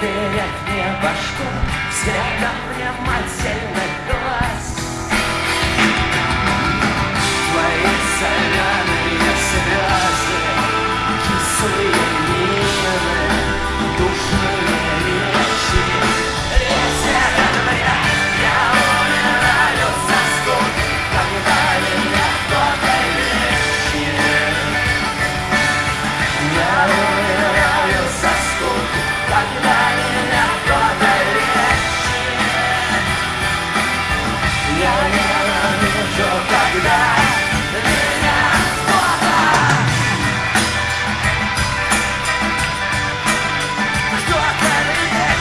проверять мне башку взглядом внимательных глаз. Твои соленые слезы, кислые мины, душные речи. Весь этот бред я умираю со скук, когда меня кто-то лечит. Я умираю со скук, когда меня кто-то лечит. Я ненавижу, когда меня кто-то лечит.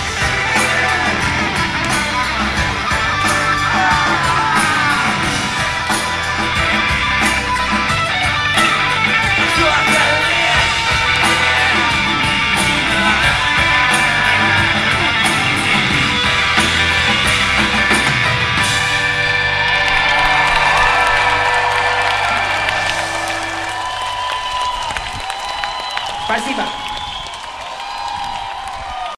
Спасибо.